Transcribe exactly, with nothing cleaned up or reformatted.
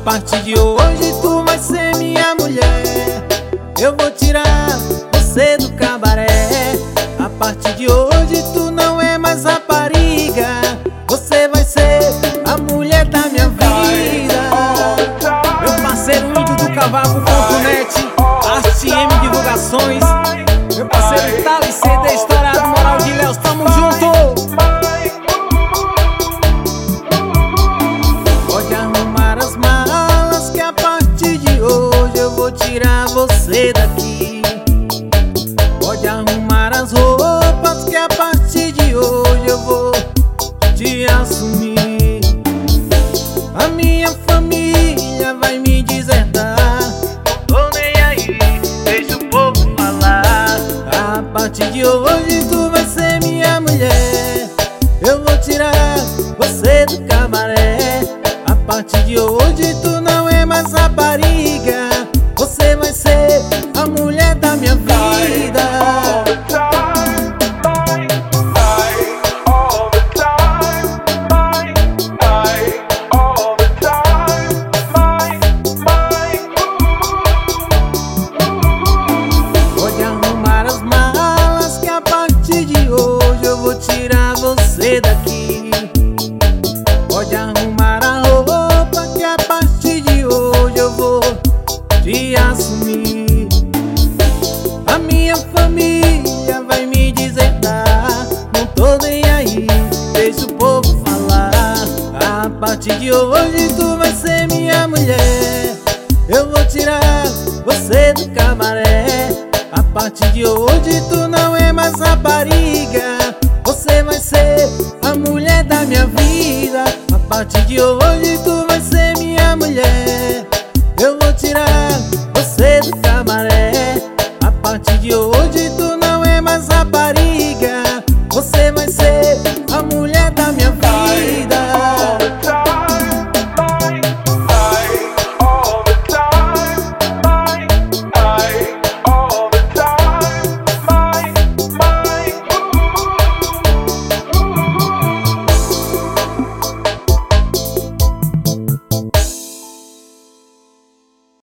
partir de hoje tu vai ser minha mulher. Eu vou tirar você do cabaré. A partir de hoje tu não é mais rapariga. Você vai ser a mulher da minha vida. Meu parceiro Índio do Cavaco ponto net, Arte M Divulgações. Meu parceiro Thales C D Estourado, Moral de Léus, tamo junto. Pode arrumar as malas que a partir de hoje eu vou tirar você daqui. Pode arrumar as roupas que a partir de hoje eu vou te assumir. A minha família vai me deserdar, não tô nem aí, deixa o povo falar. A partir de hoje tu vai ser minha mulher. Eu vou tirar você do cabaré. A partir de hoje tu não é mais rapariga. Você vai ser a mulher da minha vida. Pode arrumar as malas que a partir de hoje eu vou tirar você daqui. Pode arrumar a roupa que a partir de hoje eu vou te assumir. A minha família vai me deserdar, não tô nem aí, deixa o povo falar. A partir de hoje tu vai ser minha mulher. Eu vou tirar você do cabaré. A partir de hoje tu não é mais rapariga. Você vai ser a mulher da minha vida. A partir de hoje tu vai ser minha mulher. Eu vou tirar você do cabaré. A partir de hoje